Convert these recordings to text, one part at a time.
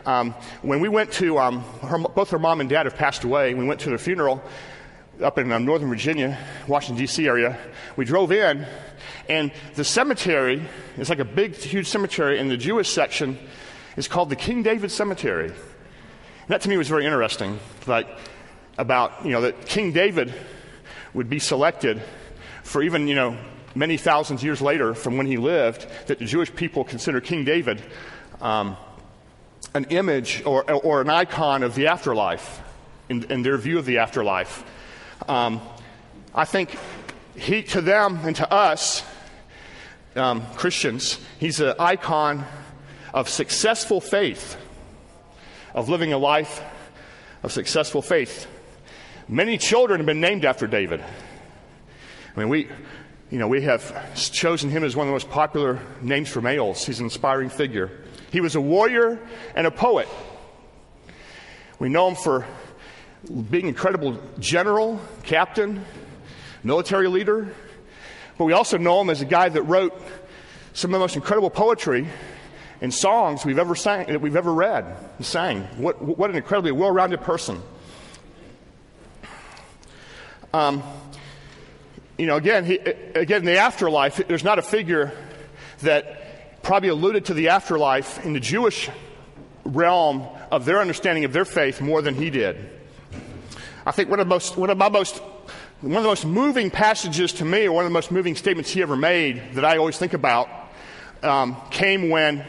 When we went to, both her mom and dad have passed away. We went to their funeral up in Northern Virginia, Washington, D.C. area. We drove in, and the cemetery is like a big, huge cemetery, and the Jewish section is called the King David Cemetery. And that to me was very interesting, like about, that King David would be selected for even, many thousands of years later from when he lived, that the Jewish people consider King David an image or an icon of the afterlife in their view of the afterlife. I think to them and to us, Christians, he's an icon of successful faith, of living a life of successful faith. Many children have been named after David. I mean, we have chosen him as one of the most popular names for males. He's an inspiring figure. He was a warrior and a poet. We know him for being an incredible general, captain, military leader. But we also know him as a guy that wrote some of the most incredible poetry and songs we've ever read and sang. What an incredibly well-rounded person. Again, in the afterlife, there's not a figure that probably alluded to the afterlife in the Jewish realm of their understanding of their faith more than he did. I think one of the most moving passages to me, or one of the most moving statements he ever made that I always think about, came when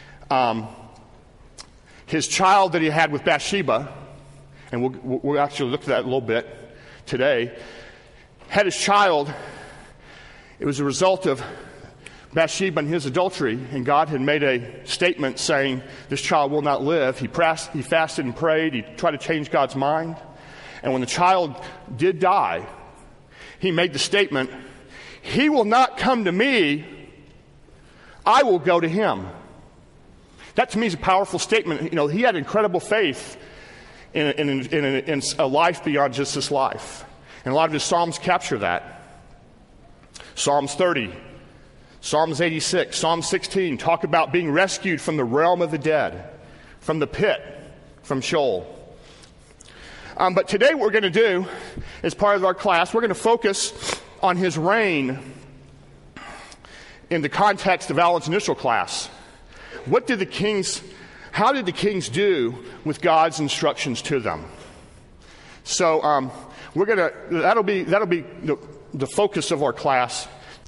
his child that he had with Bathsheba, and we'll actually look at that a little bit today, had his child. It was a result of Bathsheba and his adultery, and God had made a statement saying this child will not live. He fasted and prayed. He tried to change God's mind. And when the child did die, he made the statement, he will not come to me, I will go to him. That to me is a powerful statement. He had incredible faith in a life beyond just this life. And a lot of his Psalms capture that. Psalms 30, Psalms 86, Psalm 16 talk about being rescued from the realm of the dead, from the pit, from Sheol. But today what we're going to do, as part of our class, we're going to focus on his reign in the context of Alan's initial class. How did the kings do with God's instructions to them? So that'll be the focus of our class.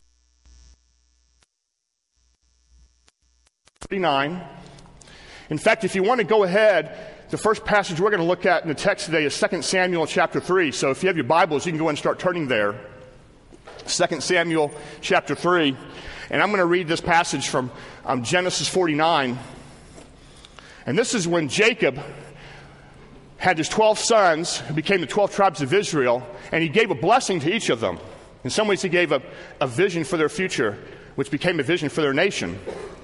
39. In fact, if you want to go ahead, the first passage we're going to look at in the text today is 2 Samuel chapter 3. So if you have your Bibles, you can go and start turning there. 2 Samuel chapter 3. And I'm going to read this passage from Genesis 49. And this is when Jacob had his 12 sons, who became the 12 tribes of Israel, and he gave a blessing to each of them. In some ways, he gave a vision for their future, which became a vision for their nation.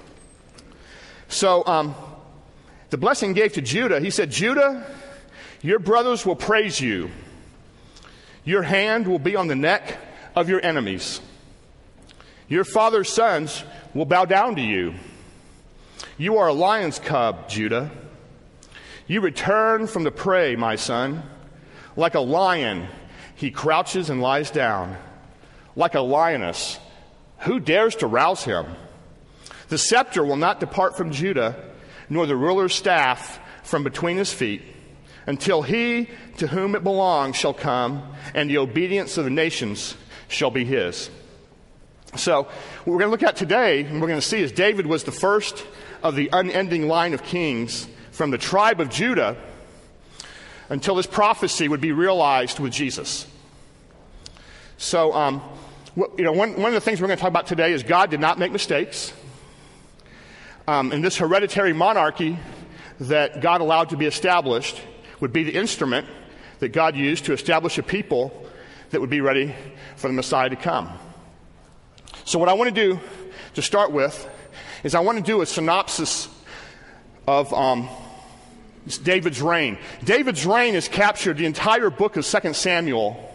So, the blessing he gave to Judah, he said, Judah, your brothers will praise you. Your hand will be on the neck of your enemies. Your father's sons will bow down to you. You are a lion's cub, Judah. You return from the prey, my son. Like a lion, he crouches and lies down. Like a lioness, who dares to rouse him? The scepter will not depart from Judah, nor the ruler's staff from between his feet, until he to whom it belongs shall come, and the obedience of the nations shall be his. So, what we're going to look at today, and we're going to see, is David was the first of the unending line of kings from the tribe of Judah until this prophecy would be realized with Jesus. So, one of the things we're going to talk about today is God did not make mistakes. And this hereditary monarchy that God allowed to be established would be the instrument that God used to establish a people that would be ready for the Messiah to come. So what I want to do to start with is I want to do a synopsis of David's reign. David's reign has captured the entire book of 2 Samuel,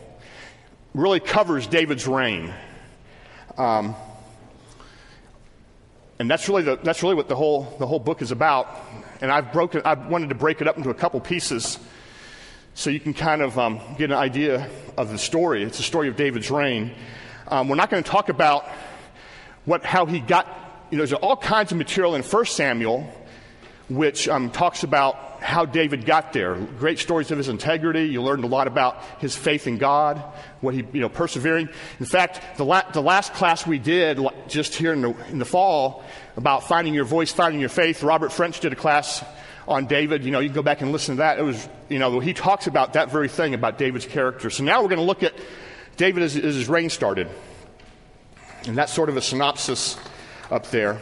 really covers David's reign. And And that's really what the whole book is about. And I wanted to break it up into a couple pieces so you can kind of get an idea of the story. It's the story of David's reign. We're not going to talk about how he got. There's all kinds of material in 1 Samuel which talks about how David got there. Great stories of his integrity. You learned a lot about his faith in God, what he, persevering. In fact, the last class we did just here in the fall about finding your voice, finding your faith, Robert French did a class on David. You can go back and listen to that. It was, he talks about that very thing, about David's character. So now we're going to look at David as his reign started. And that's sort of a synopsis up there.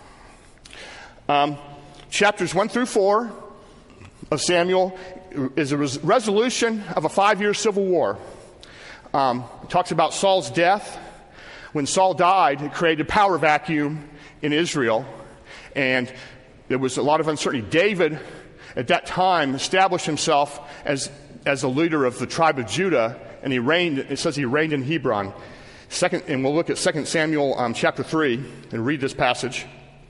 Chapters 1 through 4 of Samuel is a resolution of a 5-year civil war. It talks about Saul's death. When Saul died, it created a power vacuum in Israel, and there was a lot of uncertainty. David, at that time, established himself as a leader of the tribe of Judah, and he reigned. It says he reigned in Hebron. And we'll look at 2 Samuel chapter 3 and read this passage.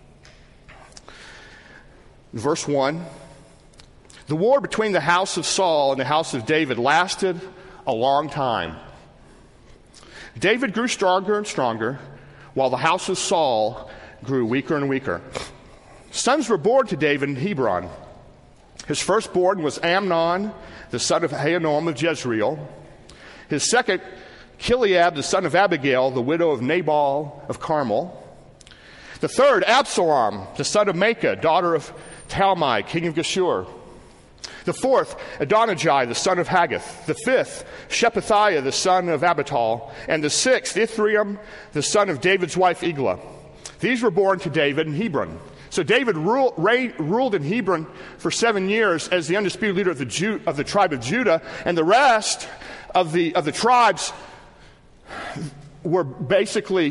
Verse 1. The war between the house of Saul and the house of David lasted a long time. David grew stronger and stronger, while the house of Saul grew weaker and weaker. Sons were born to David in Hebron. His firstborn was Amnon, the son of Ahinoam of Jezreel. His second, Chileab, the son of Abigail, the widow of Nabal of Carmel. The third, Absalom, the son of Maacah, daughter of Talmai, king of Geshur. The fourth, Adonijah, the son of Haggith. The fifth, Shephatiah, the son of Abital. And the sixth, Ithream, the son of David's wife Eglah. These were born to David in Hebron. So David ruled in Hebron for 7 years as the undisputed leader of the tribe of Judah, and the rest of the tribes were basically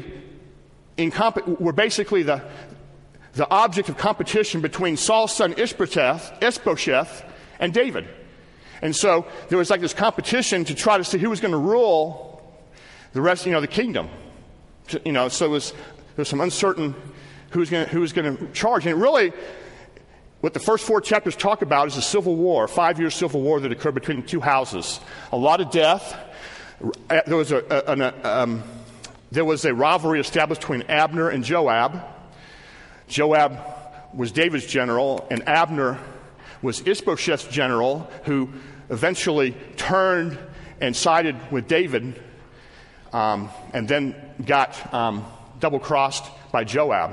the object of competition between Saul's son Ishbosheth and David. And so there was like this competition to try to see who was going to rule the rest, the kingdom. So there was some uncertain who was going to charge. And really, what the first 4 chapters talk about is a civil war, a 5-year civil war that occurred between the two houses. A lot of death. There was a rivalry established between Abner and Joab. Joab was David's general, and Abner was Ishbosheth's general, who eventually turned and sided with David, and then got double-crossed by Joab.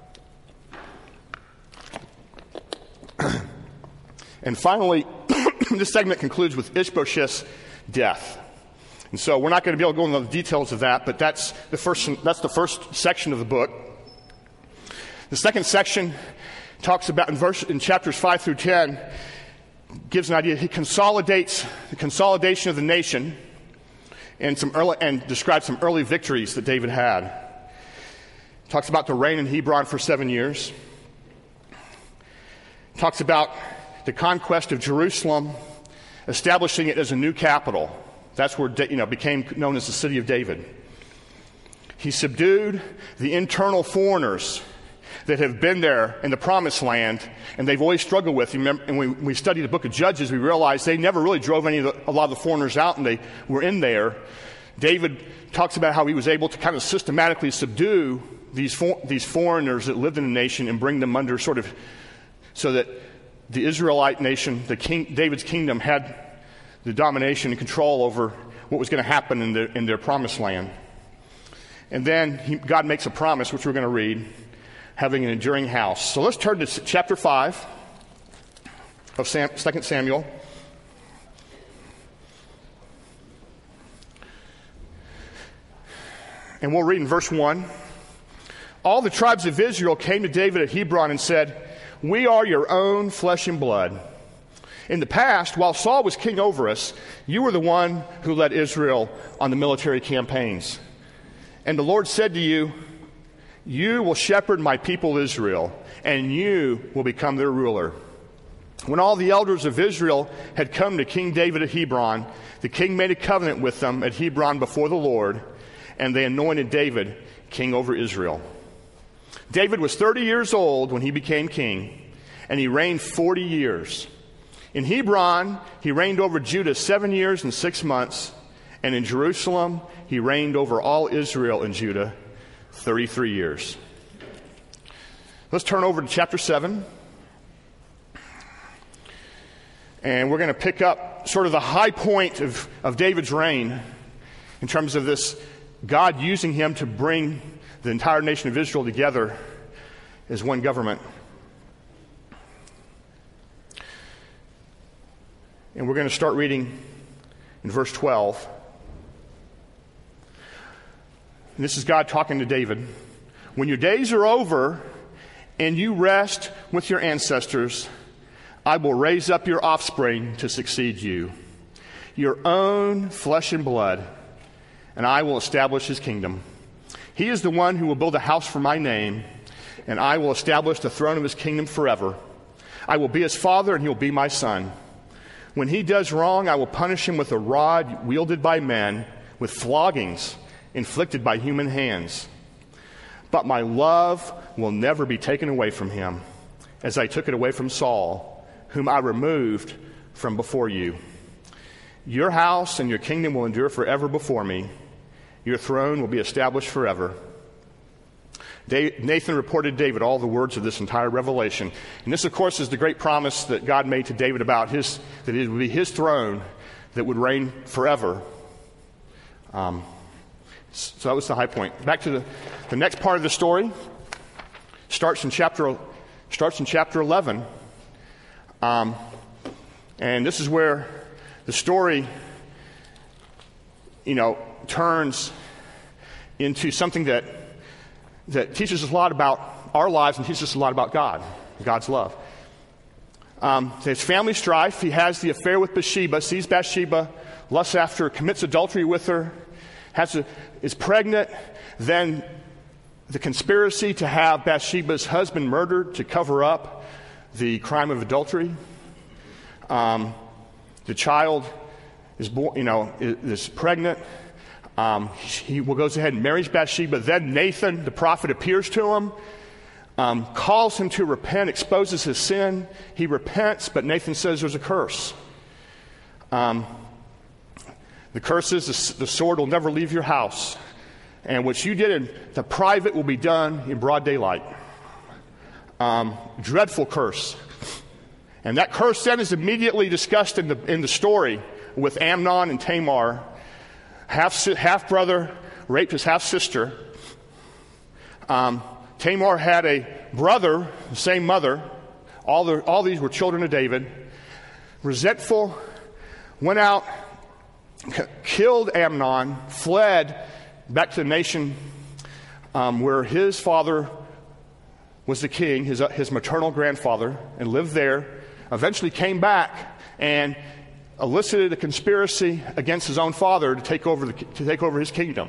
And finally, this segment concludes with Ishbosheth's death. And so we're not going to be able to go into the details of that, but that's the first section of the book. The second section talks about in chapters 5 through 10, gives an idea. He consolidates the consolidation of the nation and describes some early victories that David had. Talks about the reign in Hebron for 7 years. Talks about the conquest of Jerusalem, establishing it as a new capital. That's where became known as the city of David. He subdued the internal foreigners that have been there in the promised land, and they've always struggled with. And when we studied the book of Judges, we realized they never really drove a lot of the foreigners out, and they were in there. David talks about how he was able to kind of systematically subdue these foreigners that lived in the nation and bring them under so that the Israelite nation, David's kingdom, had the domination and control over what was going to happen in their promised land. And then God makes a promise, which we're going to read, having an enduring house. So let's turn to chapter 5 of 2 Samuel. And we'll read in verse 1. All the tribes of Israel came to David at Hebron and said, "We are your own flesh and blood. In the past, while Saul was king over us, you were the one who led Israel on the military campaigns. And the Lord said to you, 'You will shepherd my people Israel, and you will become their ruler.' When all the elders of Israel had come to King David at Hebron, the king made a covenant with them at Hebron before the Lord, and they anointed David king over Israel. David was 30 years old when he became king, and he reigned 40 years. In Hebron, he reigned over Judah 7 years and 6 months, and in Jerusalem, he reigned over all Israel and Judah 33 years. Let's turn over to chapter 7. And we're going to pick up sort of the high point of David's reign in terms of this God using him to bring the entire nation of Israel together as one government. And we're going to start reading in verse 12. And this is God talking to David. When your days are over and you rest with your ancestors, I will raise up your offspring to succeed you, your own flesh and blood, and I will establish his kingdom. He is the one who will build a house for my name, and I will establish the throne of his kingdom forever. I will be his father, and he will be my son. When he does wrong, I will punish him with a rod wielded by men, with floggings inflicted by human hands. But my love will never be taken away from him, as I took it away from Saul, whom I removed from before you. Your house and your kingdom will endure forever before me. Your throne will be established forever. Nathan reported to David all the words of this entire revelation. And this, of course, is the great promise that God made to David about that it would be his throne that would reign forever. So that was the high point. Back to the next part of the story. Starts in chapter 11. And this is where the story, turns into something that teaches us a lot about our lives and teaches us a lot about God's love. There's family strife. He has the affair with Bathsheba, sees Bathsheba, lusts after her, commits adultery with her, is pregnant. Then the conspiracy to have Bathsheba's husband murdered to cover up the crime of adultery. The child is born, is pregnant. He goes ahead and marries Bathsheba. Then Nathan, the prophet, appears to him, calls him to repent, exposes his sin. He repents, but Nathan says there's a curse. The curse is the sword will never leave your house. And what you did in the private will be done in broad daylight. Dreadful curse. And that curse then is immediately discussed in the story with Amnon and Tamar. Half-brother raped his half-sister. Tamar had a brother, the same mother. All these were children of David. Resentful, went out, killed Amnon, fled back to the nation where his father was the king, his maternal grandfather, and lived there. Eventually came back and elicited a conspiracy against his own father to take over his kingdom.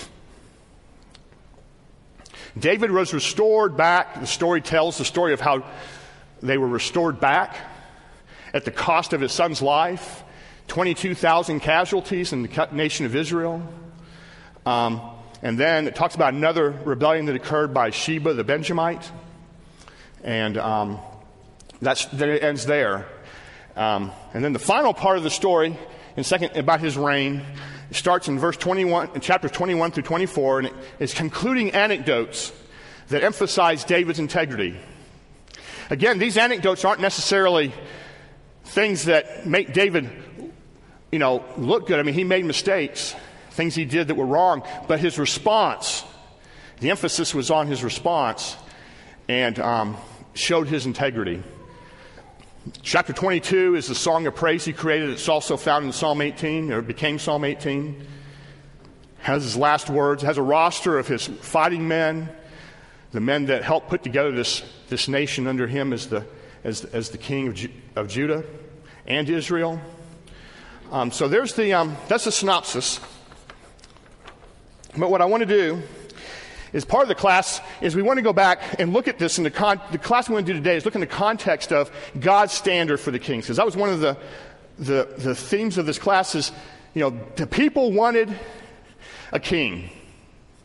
David was restored back. The story tells the story of how they were restored back at the cost of his son's life. 22,000 casualties in the nation of Israel. And then it talks about another rebellion that occurred by Sheba the Benjamite. And then it ends there. And then the final part of the story, about his reign, starts in verse 21, in chapters 21 through 24, and it is concluding anecdotes that emphasize David's integrity. Again, these anecdotes aren't necessarily things that make David, look good. I mean, he made mistakes, things he did that were wrong, but his response, the emphasis was on his response, and showed his integrity. Chapter 22 is the song of praise he created. It's also found in Psalm 18, or it became Psalm 18. Has his last words, has a roster of his fighting men, the men that helped put together this nation under him as the king of Judah and Israel. So there's that's the synopsis. But what I want to do is part of the class is we want to go back and look at this. The class we want to do today is look in the context of God's standard for the kings. Because that was one of the themes of this class is, the people wanted a king.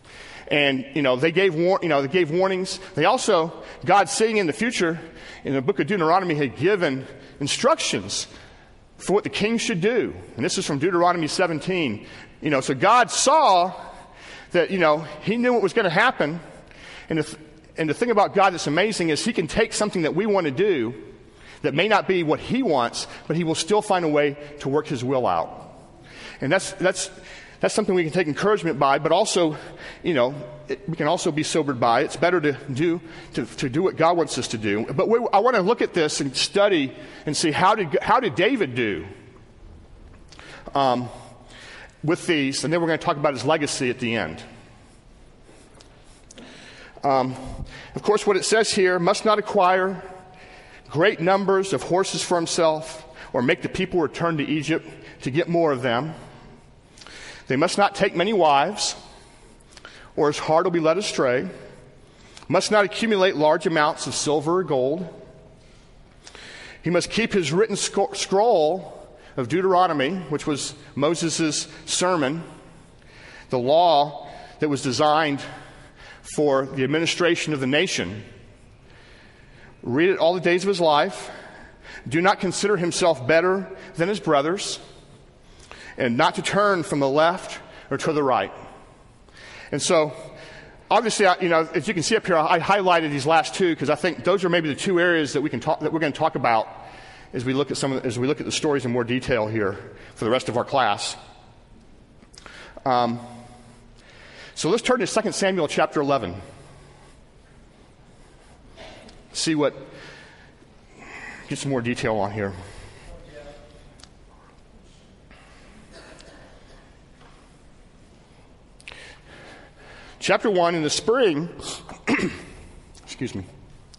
And, they gave warnings. They also, God saying in the future, in the book of Deuteronomy, had given instructions for what the king should do. And this is from Deuteronomy 17. So God saw that, he knew what was going to happen. And the thing about God that's amazing is he can take something that we want to do that may not be what he wants, but he will still find a way to work his will out. And that's something we can take encouragement by, but also, we can also be sobered by. It's better to do what God wants us to do. But I want to look at this and study and see how did David do with these, and then we're going to talk about his legacy at the end. Of course, what it says here, must not acquire great numbers of horses for himself, or make the people return to Egypt to get more of them. They must not take many wives, or his heart will be led astray. Must not accumulate large amounts of silver or gold. He must keep his written scroll of Deuteronomy, which was Moses' sermon, the law that was designed for the administration of the nation. Read it all the days of his life. Do not consider himself better than his brothers, and not to turn from the left or to the right. And so, obviously, as you can see up here, I highlighted these last two because I think those are maybe the two areas that we're going to talk about as we look at the stories in more detail here for the rest of our class. So let's turn to 2 Samuel chapter 11. Get some more detail on here. Chapter 1, in the spring, excuse me.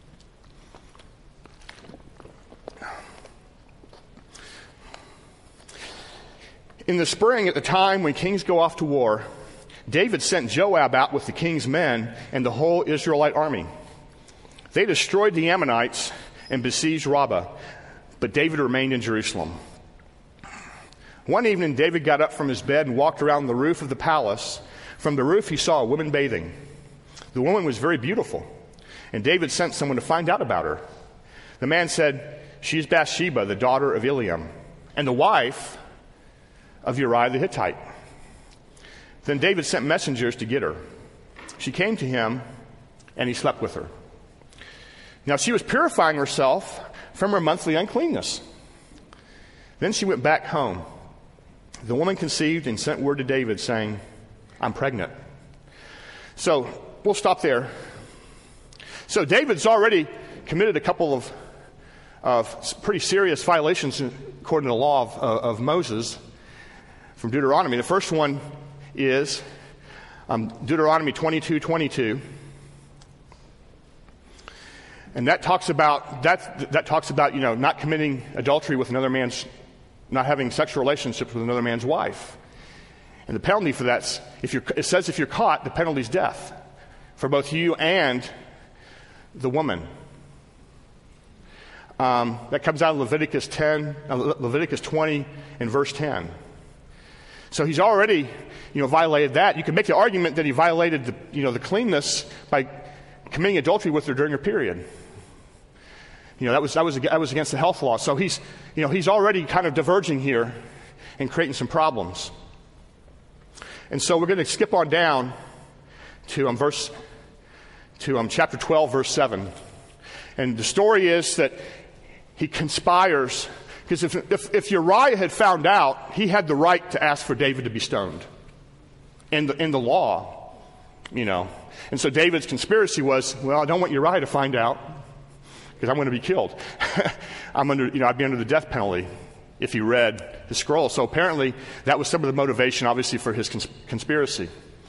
In the spring, at the time when kings go off to war, David sent Joab out with the king's men and the whole Israelite army. They destroyed the Ammonites and besieged Rabbah, but David remained in Jerusalem. One evening, David got up from his bed and walked around the roof of the palace. From the roof, he saw a woman bathing. The woman was very beautiful, and David sent someone to find out about her. The man said, "She is Bathsheba, the daughter of Eliam, and the wife of Uriah the Hittite." Then David sent messengers to get her. She came to him, and he slept with her. Now she was purifying herself from her monthly uncleanness. Then she went back home. The woman conceived and sent word to David, saying, "I'm pregnant." So we'll stop there. So David's already committed a couple of pretty serious violations according to the law of Moses from Deuteronomy. The first one is Deuteronomy 22:22. And that talks about not committing adultery with another man's, not having sexual relationships with another man's wife. And the penalty for that, it says if you're caught, the penalty is death for both you and the woman. That comes out of Leviticus 20 and verse 10. So he's already, violated that. You can make the argument that he violated the cleanness by committing adultery with her during her period. That was against the health law. So he's already kind of diverging here and creating some problems. And so we're going to skip on down to chapter 12, verse 7. And the story is that he conspires, because if Uriah had found out, he had the right to ask for David to be stoned in the law, And so David's conspiracy was, well, I don't want Uriah to find out because I'm going to be killed. I'd be under the death penalty if he read the scroll. So apparently that was some of the motivation, obviously, for his conspiracy.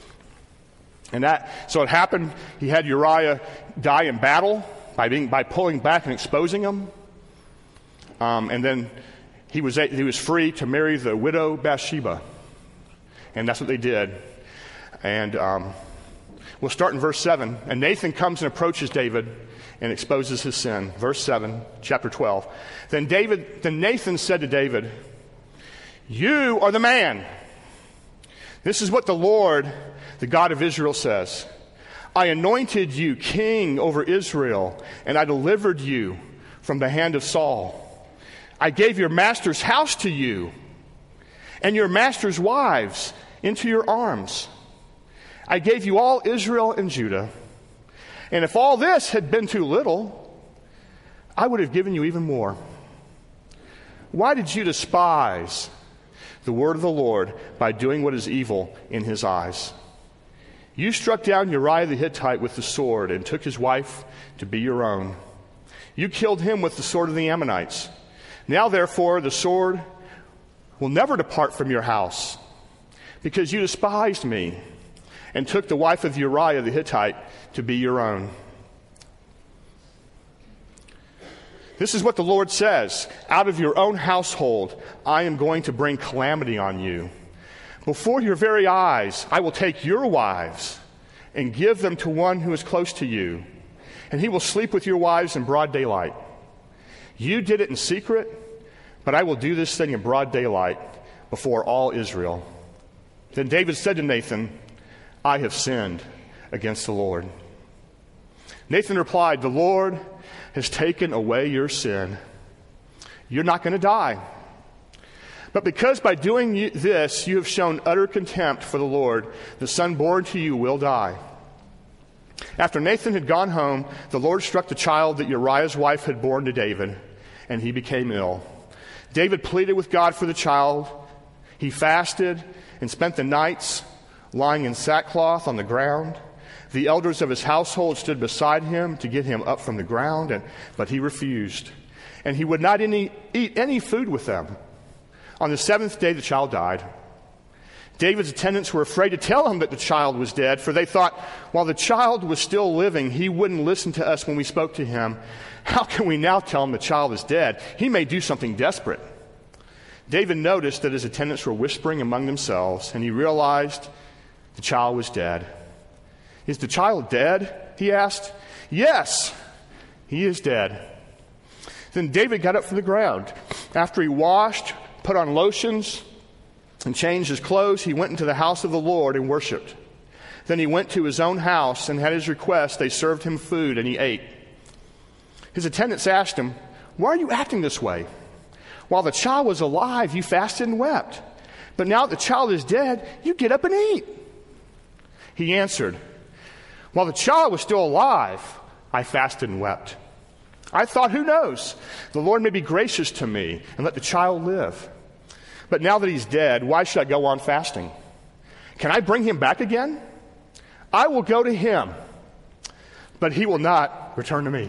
So it happened. He had Uriah die in battle by pulling back and exposing him. And then he was free to marry the widow Bathsheba. And that's what they did. And we'll start in verse 7. And Nathan comes and approaches David and exposes his sin. Verse 7, chapter 12. Then Nathan said to David, "You are the man." This is what the Lord, the God of Israel, says. I anointed you king over Israel, and I delivered you from the hand of Saul. I gave your master's house to you, and your master's wives into your arms. I gave you all Israel and Judah. And if all this had been too little, I would have given you even more. Why did you despise the word of the Lord by doing what is evil in his eyes? You struck down Uriah the Hittite with the sword and took his wife to be your own. You killed him with the sword of the Ammonites. Now, therefore, the sword will never depart from your house, because you despised me and took the wife of Uriah the Hittite to be your own. This is what the Lord says. Out of your own household, I am going to bring calamity on you. Before your very eyes, I will take your wives and give them to one who is close to you, and he will sleep with your wives in broad daylight. You did it in secret, but I will do this thing in broad daylight before all Israel. Then David said to Nathan, I have sinned against the Lord. Nathan replied, the Lord has taken away your sin. You're not going to die. But because by doing this you have shown utter contempt for the Lord, the son born to you will die. After Nathan had gone home, the Lord struck the child that Uriah's wife had borne to David, and he became ill. David pleaded with God for the child. He fasted and spent the nights lying in sackcloth on the ground. The elders of his household stood beside him to get him up from the ground, but he refused. And he would not eat any food with them. On the seventh day, the child died. David's attendants were afraid to tell him that the child was dead, for they thought, while the child was still living, he wouldn't listen to us when we spoke to him. How can we now tell him the child is dead? He may do something desperate. David noticed that his attendants were whispering among themselves, and he realized the child was dead. Is the child dead? He asked. Yes, he is dead. Then David got up from the ground. After he washed, put on lotions, and changed his clothes, he went into the house of the Lord and worshipped. Then he went to his own house, and at his request they served him food, and he ate. His attendants asked him, why are you acting this way? While the child was alive, you fasted and wept. But now that the child is dead, you get up and eat. He answered, while the child was still alive, I fasted and wept. I thought, who knows? The Lord may be gracious to me and let the child live. But now that he's dead, why should I go on fasting? Can I bring him back again? I will go to him, but he will not return to me.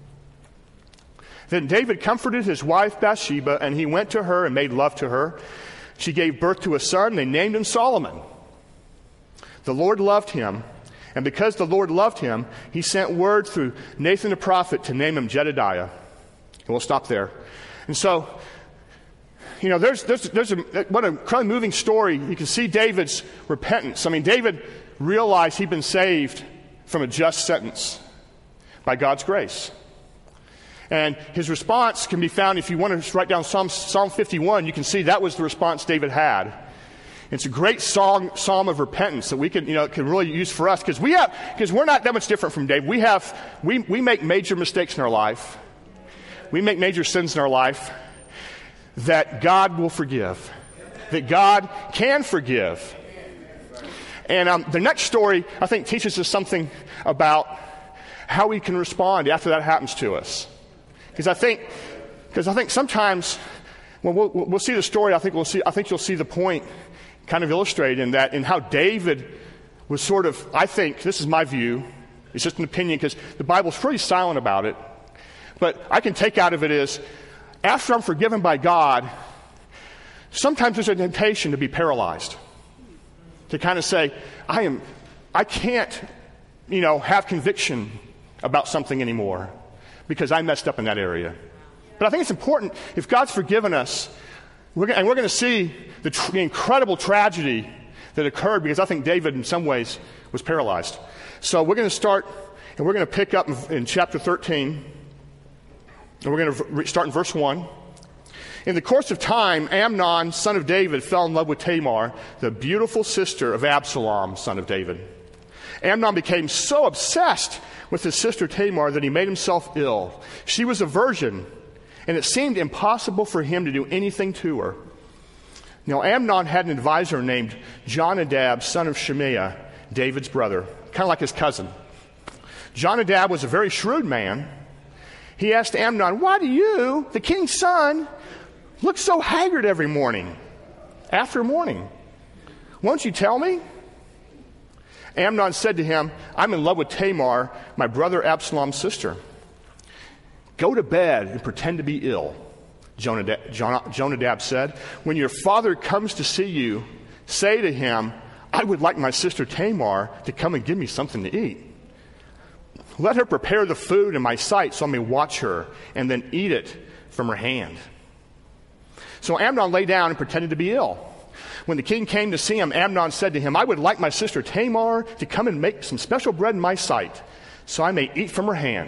Then David comforted his wife Bathsheba, and he went to her and made love to her. She gave birth to a son. They named him Solomon. The Lord loved him, and because the Lord loved him, he sent word through Nathan the prophet to name him Jedediah. And we'll stop there. And so, there's what an incredibly moving story. You can see David's repentance. I mean, David realized he'd been saved from a just sentence by God's grace. And his response can be found, if you want to write down Psalm 51, you can see that was the response David had. It's a great psalm of repentance that we can really use for us, because we're not that much different from David. We make major mistakes in our life. We make major sins in our life that God will forgive, that God can forgive. And the next story, I think, teaches us something about how we can respond after that happens to us. Because I think sometimes when we'll see the story, I think you'll see the point kind of illustrated in how David was sort of, I think, this is my view, it's just an opinion because the Bible's pretty silent about it, but I can take out of it is, after I'm forgiven by God, sometimes there's a temptation to be paralyzed. To kind of say, I can't, have conviction about something anymore because I messed up in that area. But I think it's important, if God's forgiven us, we're going to see the incredible tragedy that occurred, because I think David in some ways was paralyzed. So we're going to start, and we're going to pick up in chapter 13, and we're going to start in verse 1. In the course of time, Amnon, son of David, fell in love with Tamar, the beautiful sister of Absalom, son of David. Amnon became so obsessed with his sister Tamar that he made himself ill. She was a virgin, and it seemed impossible for him to do anything to her. Now, Amnon had an advisor named Jonadab, son of Shimea, David's brother, kind of like his cousin. Jonadab was a very shrewd man. He asked Amnon, "Why do you, the king's son, look so haggard every morning, after morning? Won't you tell me?" Amnon said to him, "I'm in love with Tamar, my brother Absalom's sister." "Go to bed and pretend to be ill," Jonadab said. "When your father comes to see you, say to him, 'I would like my sister Tamar to come and give me something to eat. Let her prepare the food in my sight so I may watch her and then eat it from her hand.'" So Amnon lay down and pretended to be ill. When the king came to see him, Amnon said to him, "I would like my sister Tamar to come and make some special bread in my sight so I may eat from her hand."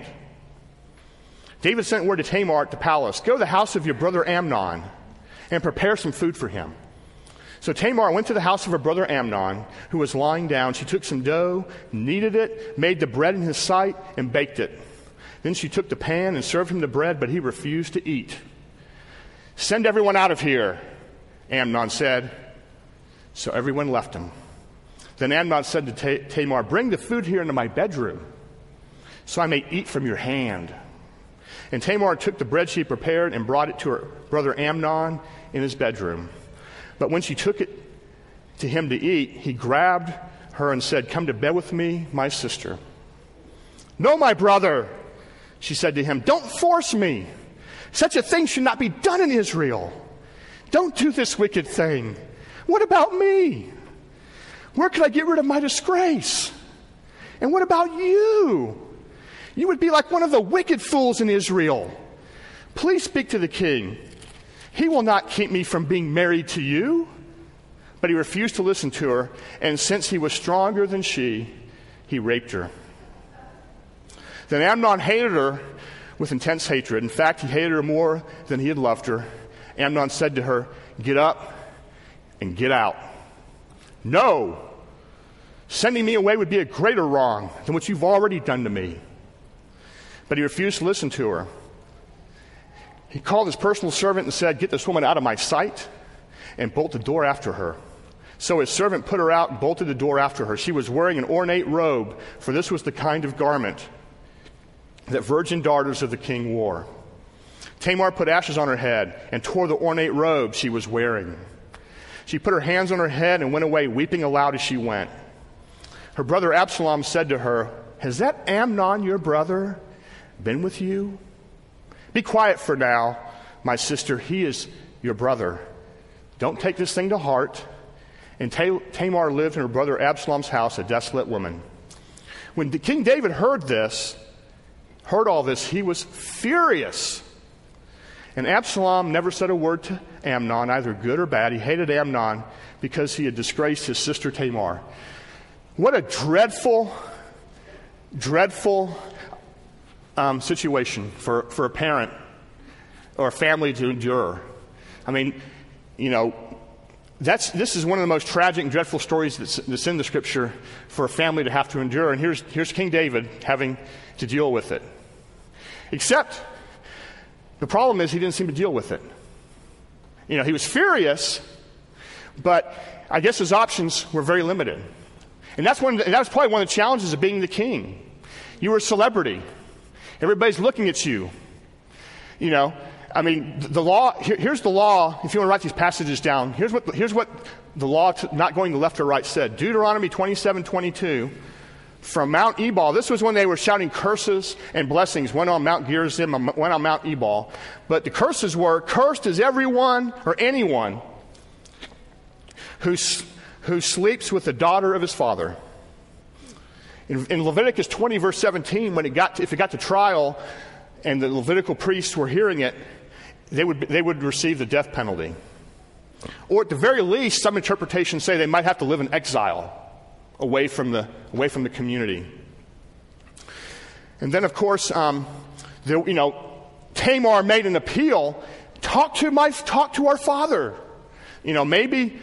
David sent word to Tamar at the palace, "Go to the house of your brother Amnon and prepare some food for him." So Tamar went to the house of her brother Amnon, who was lying down. She took some dough, kneaded it, made the bread in his sight, and baked it. Then she took the pan and served him the bread, but he refused to eat. "Send everyone out of here," Amnon said. So everyone left him. Then Amnon said to Tamar, "Bring the food here into my bedroom, so I may eat from your hand." And Tamar took the bread she prepared and brought it to her brother Amnon in his bedroom. But when she took it to him to eat, he grabbed her and said, "Come to bed with me, my sister." "No, my brother," she said to him, "don't force me. Such a thing should not be done in Israel. Don't do this wicked thing. What about me? Where could I get rid of my disgrace? And what about you? You would be like one of the wicked fools in Israel. Please speak to the king. He will not keep me from being married to you." But he refused to listen to her, and since he was stronger than she, he raped her. Then Amnon hated her with intense hatred. In fact, he hated her more than he had loved her. Amnon said to her, "Get up and get out." "No, sending me away would be a greater wrong than what you've already done to me." But he refused to listen to her. He called his personal servant and said, "Get this woman out of my sight," and bolt the door after her. So his servant put her out and bolted the door after her. She was wearing an ornate robe, for this was the kind of garment that virgin daughters of the king wore. Tamar put ashes on her head and tore the ornate robe she was wearing. She put her hands on her head and went away, weeping aloud as she went. Her brother Absalom said to her, "Has that Amnon, your brother, been with you? Be quiet for now, my sister. He is your brother. Don't take this thing to heart." And Tamar lived in her brother Absalom's house, a desolate woman. When King David heard all this, he was furious. And Absalom never said a word to Amnon, either good or bad. He hated Amnon because he had disgraced his sister Tamar. What a dreadful, dreadful situation for a parent or a family to endure. I mean, this is one of the most tragic and dreadful stories that's in the Scripture for a family to have to endure. And here's King David having to deal with it. Except the problem is he didn't seem to deal with it. He was furious, but I guess his options were very limited. And that was probably one of the challenges of being the king. You were a celebrity. Everybody's looking at you. The law, here's the law. If you want to write these passages down, here's what the law not going to left or right said. Deuteronomy 27:22. From Mount Ebal, this was when they were shouting curses and blessings, one on Mount Gerizim, one on Mount Ebal. But the curses were, "Cursed is everyone or anyone who sleeps with the daughter of his father." In Leviticus 20, verse 17, if it got to trial and the Levitical priests were hearing it, they would receive the death penalty. Or at the very least, some interpretations say they might have to live in exile away from the community. And then, of course, Tamar made an appeal talk to our father. Maybe,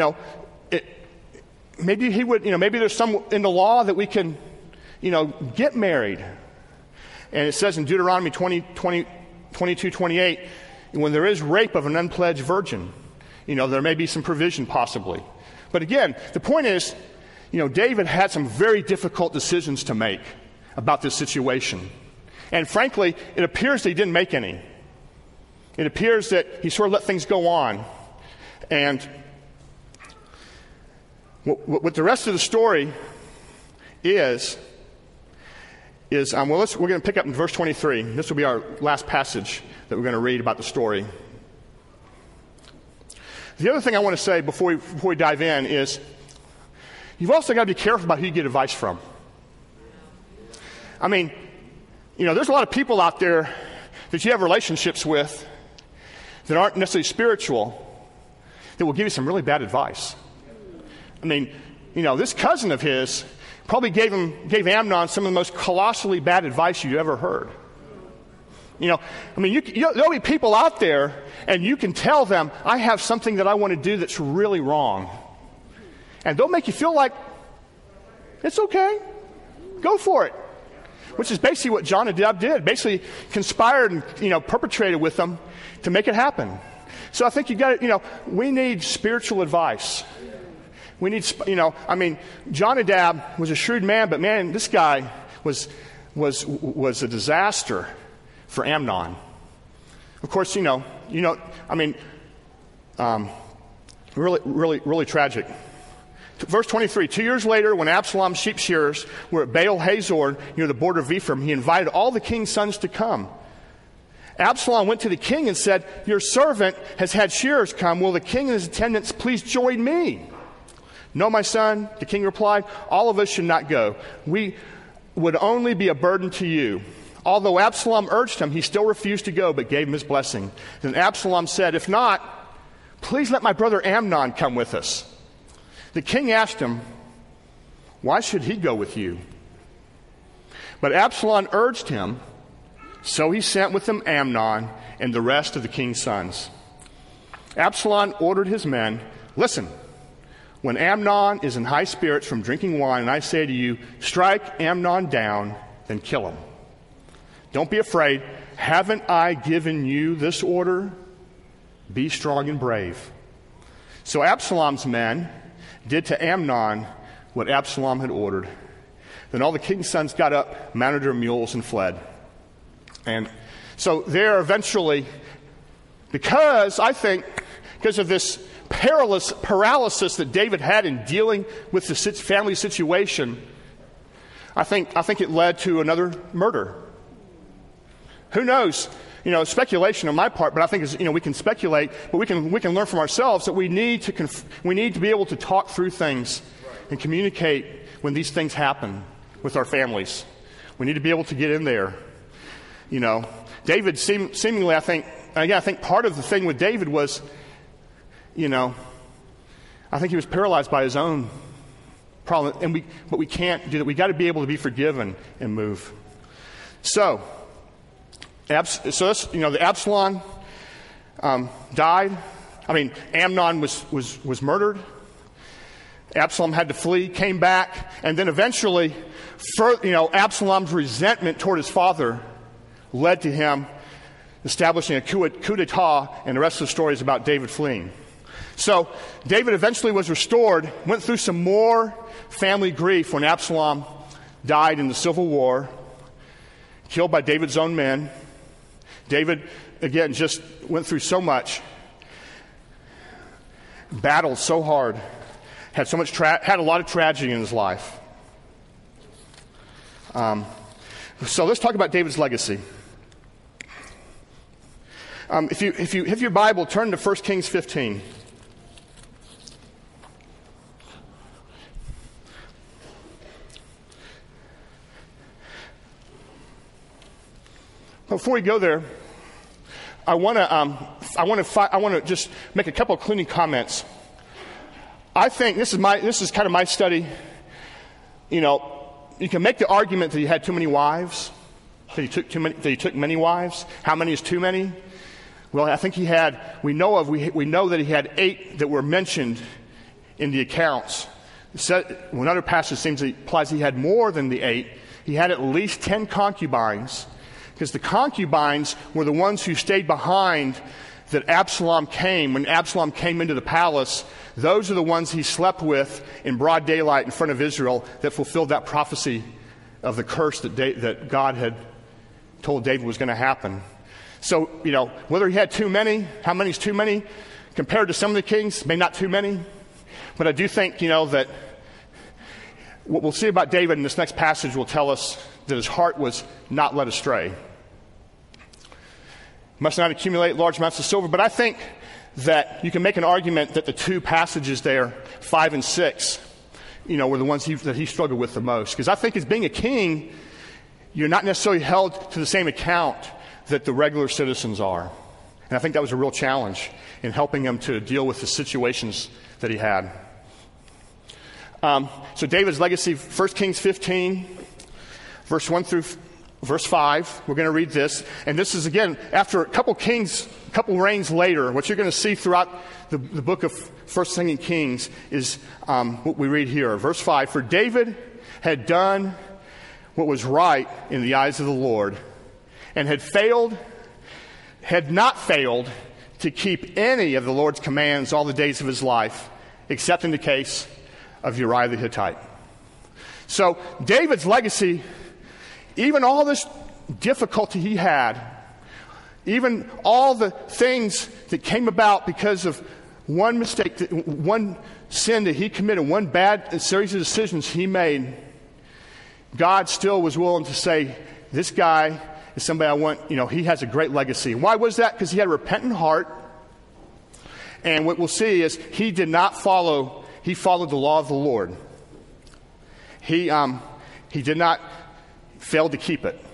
maybe he would, maybe there's some in the law that we can, get married. And it says in Deuteronomy 22:28, when there is rape of an unpledged virgin, there may be some provision possibly. But again, the point is, David had some very difficult decisions to make about this situation. And frankly, it appears that he didn't make any. It appears that he sort of let things go on. And what the rest of the story is we're going to pick up in verse 23. This will be our last passage that we're going to read about the story. The other thing I want to say before we dive in is you've also got to be careful about who you get advice from. I mean, there's a lot of people out there that you have relationships with that aren't necessarily spiritual that will give you some really bad advice. I mean, this cousin of his probably gave Amnon some of the most colossally bad advice you ever heard. There'll be people out there, and you can tell them, I have something that I want to do that's really wrong. And they'll make you feel like, it's okay, go for it. Which is basically what Jonadab did. Basically conspired and, perpetrated with them to make it happen. So I think we need spiritual advice. We need, Jonadab was a shrewd man, but man, this guy was a disaster for Amnon. Of course, really, really tragic. Verse 23, 2 years later, when Absalom's sheep shearers were at Baal Hazor near the border of Ephraim, he invited all the king's sons to come. Absalom went to the king and said, your servant has had shearers come. Will the king and his attendants please join me? No, my son, the king replied, all of us should not go. We would only be a burden to you. Although Absalom urged him, he still refused to go, but gave him his blessing. Then Absalom said, if not, please let my brother Amnon come with us. The king asked him, why should he go with you? But Absalom urged him, so he sent with him Amnon and the rest of the king's sons. Absalom ordered his men, listen, when Amnon is in high spirits from drinking wine, and I say to you, strike Amnon down, then kill him. Don't be afraid. Haven't I given you this order? Be strong and brave. So Absalom's men did to Amnon what Absalom had ordered. Then all the king's sons got up, mounted their mules, and fled. And so there eventually, because of this paralysis that David had in dealing with the family situation, I think it led to another murder. Who knows? Speculation on my part, but I think we can speculate, but we can learn from ourselves that we need to be able to talk through things and communicate when these things happen with our families. We need to be able to get in there. David seemingly, I think part of the thing with David was, I think he was paralyzed by his own problem, but we can't do that. We got to be able to be forgiven and move. So the Absalom died. Amnon was murdered. Absalom had to flee, came back, and then eventually, Absalom's resentment toward his father led to him establishing a coup d'etat, and the rest of the story is about David fleeing. So David eventually was restored, went through some more family grief when Absalom died in the Civil War, killed by David's own men. David, again, just went through so much, battled so hard, had a lot of tragedy in his life. So let's talk about David's legacy. If you have your Bible, turn to 1 Kings 15. Before we go there, I want to just make a couple of concluding comments. I think this is kind of my study. You can make the argument that he had too many wives, that he took many wives. How many is too many? Well, I think we know that he had 8 that were mentioned in the accounts. Another passage implies he had more than the 8. He had at least 10 concubines, because the concubines were the ones who stayed behind that Absalom came. When Absalom came into the palace, those are the ones he slept with in broad daylight in front of Israel that fulfilled that prophecy of the curse that God had told David was going to happen. So, whether he had too many, how many is too many, compared to some of the kings, maybe not too many. But I do think, that what we'll see about David in this next passage will tell us that his heart was not led astray. Must not accumulate large amounts of silver, but I think that you can make an argument that the 2 passages there, 5 and 6, were the ones that he struggled with the most. Because I think as being a king, you're not necessarily held to the same account that the regular citizens are. And I think that was a real challenge in helping him to deal with the situations that he had. So David's legacy, 1 Kings 15, verse 1 through verse 5. We're going to read this. And this is, again, after a couple reigns later. What you're going to see throughout the book of 1 Kings is what we read here. Verse 5, for David had done what was right in the eyes of the Lord, and had not failed to keep any of the Lord's commands all the days of his life, except in the case of Uriah the Hittite. So David's legacy, even all this difficulty he had, even all the things that came about because of one mistake, one sin that he committed, one bad series of decisions he made, God still was willing to say, this guy is somebody I want, he has a great legacy. Why was that? Because he had a repentant heart. And what we'll see is he followed the law of the Lord. He did not fail to keep it.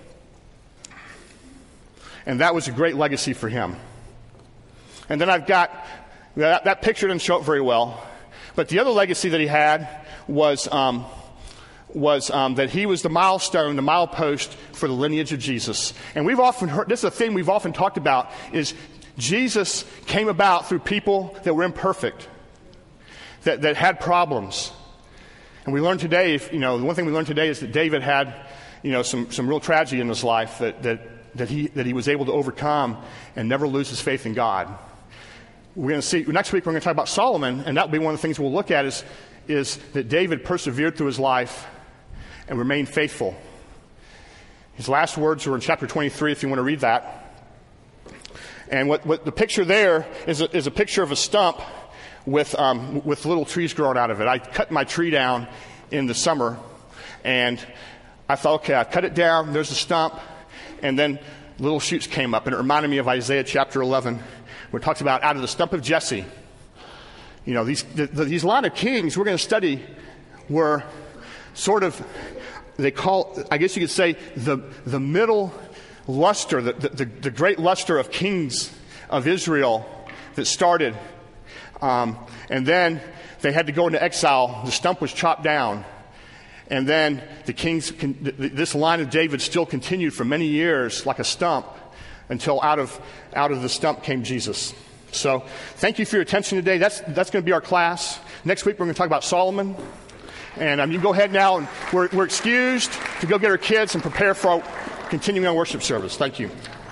And that was a great legacy for him. And then I've got, that picture didn't show it very well, but the other legacy that he had was that he was the milestone, the milepost for the lineage of Jesus. And we've often heard, this is a thing we've often talked about, is Jesus came about through people that were imperfect, that had problems. And we learned today, the one thing we learned today is that David had, some real tragedy in his life that he was able to overcome and never lose his faith in God. We're going to see, next week we're going to talk about Solomon, and that will be one of the things we'll look at is that David persevered through his life and remained faithful. His last words are in chapter 23, if you want to read that. And what the picture there is a picture of a stump with little trees growing out of it. I cut my tree down in the summer, and I thought, okay, I cut it down, there's a stump, and then little shoots came up, and it reminded me of Isaiah chapter 11, where it talks about out of the stump of Jesse. These line of kings we're going to study were sort of, I guess you could say, the middle luster, the great luster of kings of Israel that started. And then they had to go into exile. The stump was chopped down. And then this line of David still continued for many years like a stump until out of the stump came Jesus. So thank you for your attention today. That's going to be our class. Next week we're going to talk about Solomon. And you can go ahead now, and we're excused to go get our kids and prepare for continuing our worship service. Thank you.